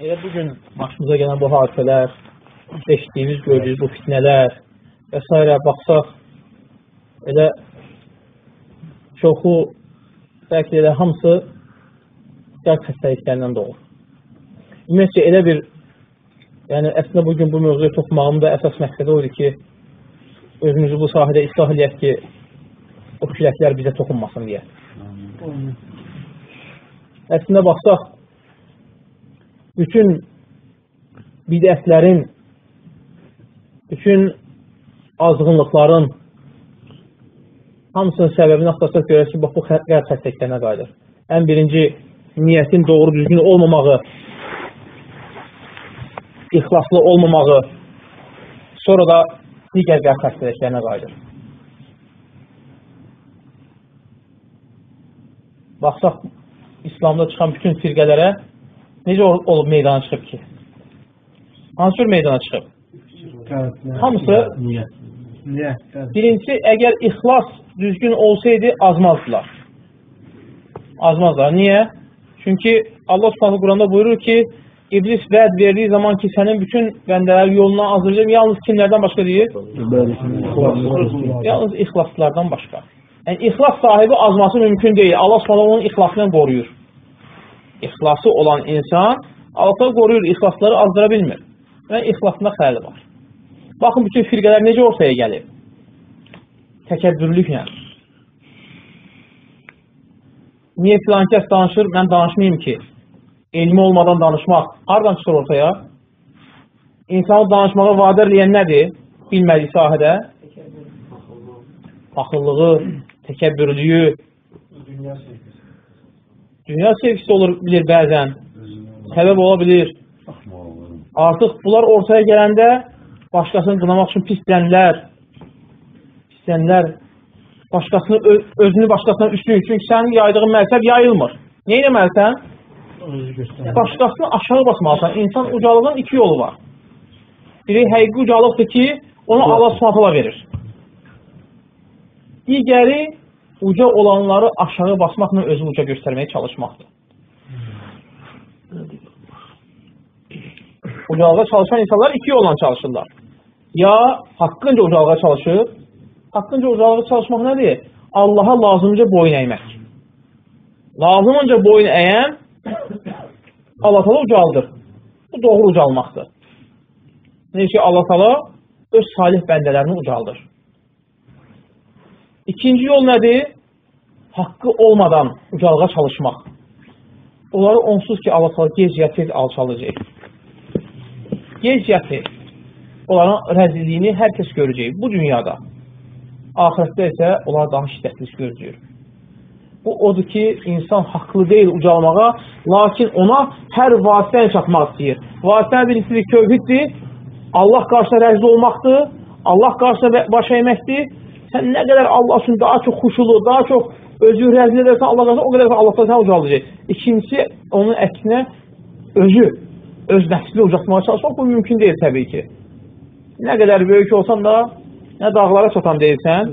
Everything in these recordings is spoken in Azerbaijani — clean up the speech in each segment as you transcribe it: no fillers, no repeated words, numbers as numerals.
Eğer bugün başımıza gələn bu hadisələr, eşitdiyimiz, gördüyümüz bu fitnələr və s. baxsaq, elə çoxu, bəlkə elə hamısı qəlb xəstəliklərindən doğur. Ümumiyyətcə, elə bir, yəni əslində bugün bu mövzuya toxunmağımın da əsas məqsədi oydu ki, özümüzü bu sahədə islah eləyək ki, o küləklər bizə toxunmasın deyə. Əslində baxsaq, bütün bidətlərin, bütün azğınlıqların hamısının səbəbini axtarsaq görək ki, bax, bu qəlb xəstəliklərinə qayıdır. Ən birinci, niyyətin doğru düzgün olmamağı, ixlaslı olmamağı, sonra da digər qəlb xəstəliklərinə qayıdır. Baxsaq, İslamda çıxan bütün firqələrə necə olub meydana çıxıb ki? Hansı cür meydana çıxıb? Hamısı birincisi, əgər ixlas düzgün olsaydı, azmazdılar. Azmazlar. Niyə? Çünki Allah Subhanahu Quranda buyurur ki, İblis vəd verdiği zaman ki, sənin bütün bəndələri yolundan azdıracaq, yalnız kimlərdən başqa deyir? Yalnız ixlaslardan başqa. Yəni, ixlas sahibi azması mümkün deyil. Allah Subhanahu onun ixlasını qoruyur. İxlası olan insan Allah qoruyur, ixlasları azdıra bilmir. Və ixlasında xələli var. Baxın, bütün firqələr necə ortaya gəlir? Təkəbbürlüklə. Niyə filan kəs danışır, mən danışmayayım ki? Elmi olmadan danışmaq. Hardan çıxır ortaya? İnsanı danışmağa vadar eləyən nədir? Bilmədiyi sahədə? Paxıllığı, təkəbbürlüyü, dünya sevgisi olur bilir bəzən, səbəb ola bilir. Artıq bunlar ortaya gələndə başqasını qınamaq üçün pislənlər, özünü başqasından üstün, çünki sənin yaydığın məzhəb yayılmır. Nə etməlisən? Başqasını aşağı basmalısan. İnsan ucalığın iki yolu var. Biri həqiqi ucalıqdır ki, onu Allah Subhanahu verir. Digəri uca olanları aşağı basmaqla özü uca göstərməyə çalışmaqdır. Ucalığa çalışan insanlar iki yolla çalışırlar. Ya haqqınca ucalığa çalışır. Haqqınca ucalığa çalışmaq nədir? Allaha lazımca boyun əymək. Lazımınca boyun əyən Allah Teala ucaldır. Bu doğru ucalmaqdır. Necə ki, Allah Teala öz salih bəndələrini ucaldır. İkinci yol nədir? Haqqı olmadan ucalığa çalışmaq. Onları onsuz ki, Allah Teala gec ya tez alçalacaq. Gec ya tez. Onların rəzilliyini hər kəs görəcək bu dünyada. Ahirətdə isə onlar daha şiddətli görəcək. Bu odur ki, insan haqlı deyil ucalmağa, lakin ona hər vasitəni çatmaq istəyir. Vasitəni birisi tövhiddir, Allah qarşısında rəzil olmaqdır, Allah qarşısında baş əyməkdir. Sən nə qədər Allah üçün daha çox xuşulu, daha çox özü rəzil edərsən Allah qarşısında, o qədər Allah sən ucaldacaq. İkincisi, onun əksinə öz nəfsini ucaltmağa çalışmaq bu mümkün deyil təbii ki. Nə qədər böyük olsan da, nə dağlara çatan deyilsən,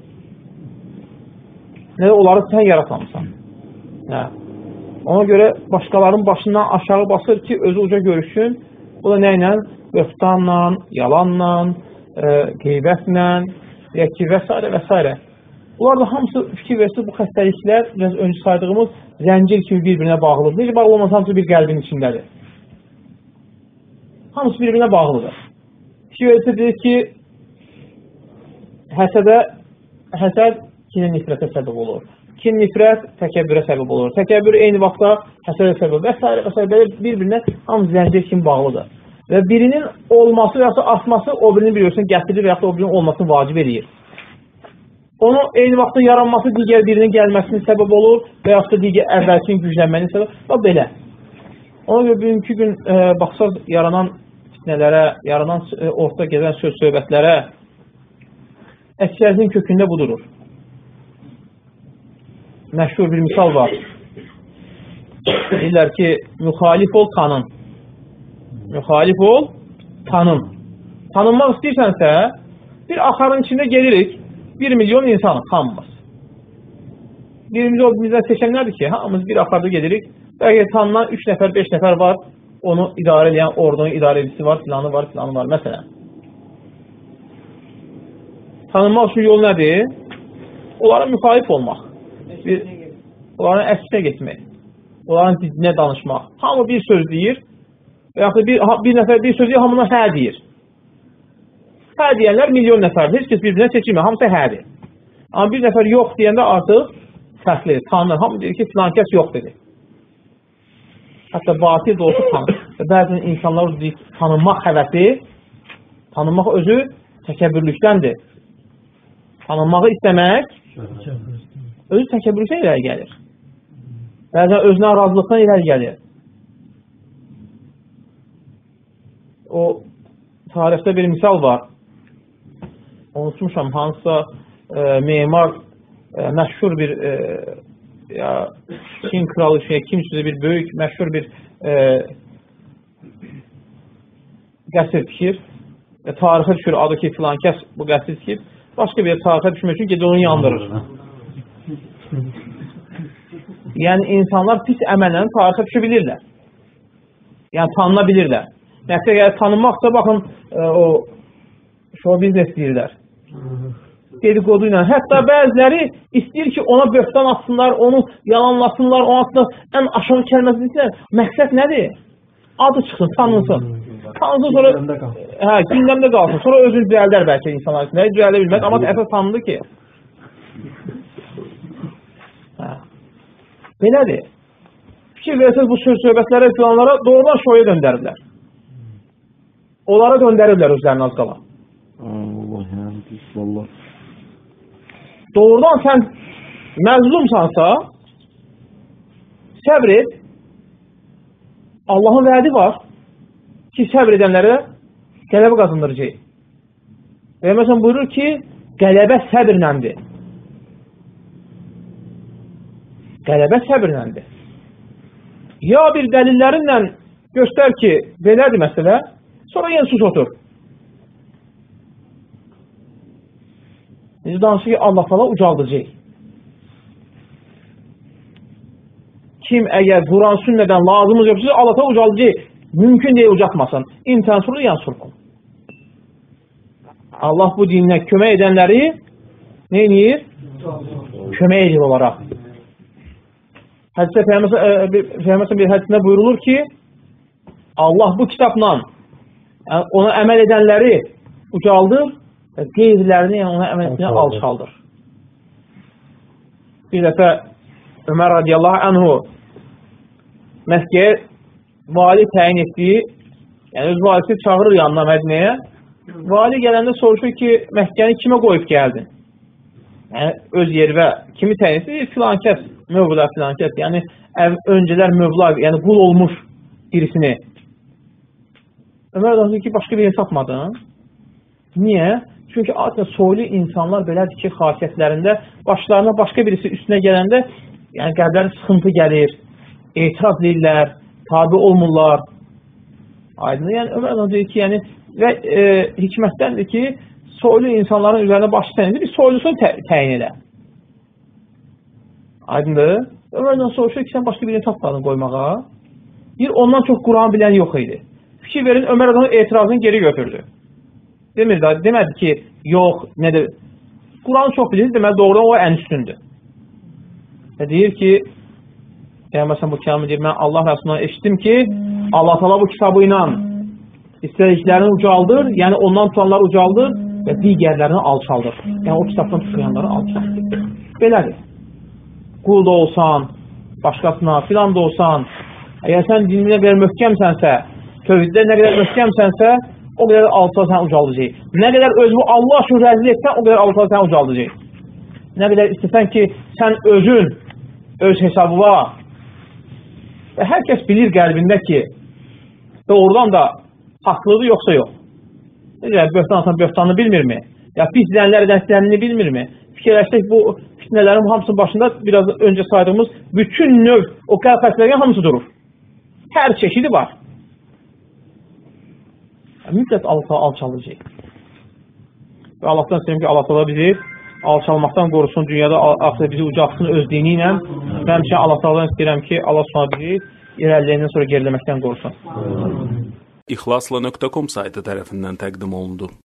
nə də onları sən yaratmamışsan. Ona görə başqalarının başından aşağı basır ki, özü uca görüşsün. Bu da nə ilə? Böhtanla, yalanla, qeybətlə, və s. və s. Bunlar da hamısı fikir versin, bu xəstəliklər, biraz öncə saydığımız zəncir kimi bir-birinə bağlıdır. Necə bağlı olmasa hamısı bir qəlbin içindədir. Hamısı bir-birinə bağlıdır. Fikir verirsə deyir ki, həsəd kinin nifrətə səbəb olur. Kin nifrət təkəbbürə səbəb olur. Təkəbbür eyni vaxtda həsədə səbəb və s. bir-birinə hamısı zəncir kimi bağlıdır. Və birinin olması və ya artması o birinin biliyorsun gətirir və ya o birinin olmasını vacib edir. Onu eyni vaxtda yaranması digər birinin gəlməsinin səbəb olur və ya digər əvvəlkinin güclənmənin səbəb və belə. Ona görə bugünkü gün baxsaq yaranan fitnələrə, yaranan ortada gəzən söz-söhbətlərə əksəriyyətin kökündə bu durur. Məşhur bir misal var. Deyirlər ki, müxalif ol, tanın. Müxalif ol, tanın. Tanınmaq istəyirsənsə, bir axarın içində gelirik, 1 milyon insanı, hamımız. 1 milyon bizdən seçənlərdir ki, hamımız bir axarda gedirik, bəlkə tanınan 3 nəfər, 5 nəfər var, onu idarə edən ordunun idarə edicisi var, filanı var, filanı var. Məsələn, tanınmaq üçün yol nədir? Onlara müxalif olmaq, onların əksinə getmək, onların didinə danışmaq. Hamı bir söz deyir və yaxud bir nəfər bir söz deyir, hamına hə deyir. Hə deyənlər milyon nəfərdir, heç kəs bir-birinə seçilmir, hamısı hədir. Amma bir nəfər yox deyəndə artıq fərqlidir, tanınır. Hamı deyir ki, filan kəs yox dedi. Hətta batil də olsa tanır. Bəzən insanlar tanınmaq həvəsi, tanınmaq özü təkəbbürlükdəndir. Tanınmağı istəmək özü təkəbbürlükdən irəli gəlir. Bəzən özünə razılıqdan irəli gəlir. O tarixdə bir misal var. Unutmuşam, hansısa memar məşhur bir Çin kralı kimsə bir böyük, məşhur bir qəsr tikir. Tarixə düşür, adı ki, filan kəs bu qəsr tikir. Başqa bir tarixə düşmək üçün gecə onu yandırır. Yəni, insanlar pis əməllə tarixə düşə bilirlər. Yəni, tanınabilirlər. Nəsə, əgər tanınmaqsa, baxın, o show business deyirlər. Dedikodu ilə. Hətta bəziləri istəyir ki, ona böhtan atsınlar, onu yalanlasınlar, onun altında ən aşağı kəlməsini istəyirlər. Məqsəd nədir? Adı çıxsın, tanınsın. Tanınsın, sonra gündəmdə qalsın. Sonra özünü düzəldər bəlkə insanlar üçün. Düzəldə bilməz, amma əsas tanındı ki. Belədir. Fikir versəz bu söhbətlərə, planlara doğrudan şoya döndəriblər. Onlara döndəriblər özlərini az qala. Doğrudan sən məzlumsansa, səbr et. Allahın vədi var ki, səbr edənlərə qələbə qazandıracaq. Və məsələn buyurur ki, qələbə səbirləndir. Qələbə səbirləndir. Ya bir dəlillərinlə göstər ki, belədir məsələ, sonra yenə sus otur. Necə danışır ki, Allah falan ucaldacaq. Kim əgər Quran sünnədən lazımız yoxsa Allah falan ucaldacaq. Mümkün deyil ucatmasın. İmtansuru yansurkum. Allah bu dininə kömək edənləri nə edir? Kömək edir olaraq. Hədisdə Peyğəmbər bir hədisində buyurulur ki, Allah bu kitabla ona əməl edənləri ucaldır və qeyrilərini ona əməl etməni alçaldır. Bir dəfə Ömər radiyallahu anhu Məkkəyə vali təyin etdiyi, yəni öz valisi çağırır yanına Mədinəyə. Vali gələndə soruşur ki, Məkkəni kimə qoyub gəldin? Yəni, öz yervə kimi təyin etdi? Filan kəs, mövla filan kəs. Yəni, öncələr mövla, yəni qul olmuş birisini. Ömər danışır ki, başqa birini tapmadın. Niyə? Çünki adətən soylu insanlar belədir ki, xasiyyətlərində başlarına başqa birisi üstünə gələndə yəni qəlbləri sıxıntı gəlir, etiraz edirlər, tabi olmurlar. Aydın. Yəni Ömər danışır ki, yəni və hikmətdəndir ki, soylu insanların üzərində başı sənədir, bir soylusunu təyin edə. Aydındır. Ömərdən soruşur ki, sən başqa birini tapmadın qoymağa. Bir, ondan çox Quran bilən yox idi. Fikir verin, Ömər adamın etirazını geri götürdü. Demədi ki, yox, nədir? Quranı çox bilir, deməli doğrudan o ən üstündür. Və deyir ki, məsələn bu kəlamı deyir, mən Allah Rəsulundan eşitdim ki, Allah Teala bu kitabı ilə istədiklərini ucaldır, yəni ondan tutanları ucaldır və digərlərini alçaldır. Yəni o kitabdan tutmayanları alçaldır. Belədir. Qul da olsan, başqasına, filan da olsan, əgər sən dinə qədər möhkəmsənsə, tövhiddə nə qədər möhkəmsənsə, o qədər Allah səni ucaldacaq. Nə qədər özünü Allah üçün rəzil etsən, o qədər Allah səni ucaldacaq. Nə qədər istəsən ki, sən özün, öz hesabı var. Və hər kəs bilir qəlbində ki, doğrudan da haqlıdır yoxsa yox. Necə, böhtansan böhtanını bilmirmi? Ya pis dilənlər edən dilənini bilmirmi? Fikirləşsək bu fitnələrin hamısının başında biraz öncə saydığımız bütün növ o qəlbətlərin hamısı durur. Hər çeşidi var. Müddət Allah alçalacaq. Və Allahdan istəyirəm ki, Allah bizi alçalmaqdan qorusun, dünyada axıda bizi ucalsın öz dini ilə. Həmçinin Allah istəyirəm ki, Allah bizi irəliləyəndən sonra geriləməkdən qorusun. İxlasla.com saytı tərəfindən təqdim olundu.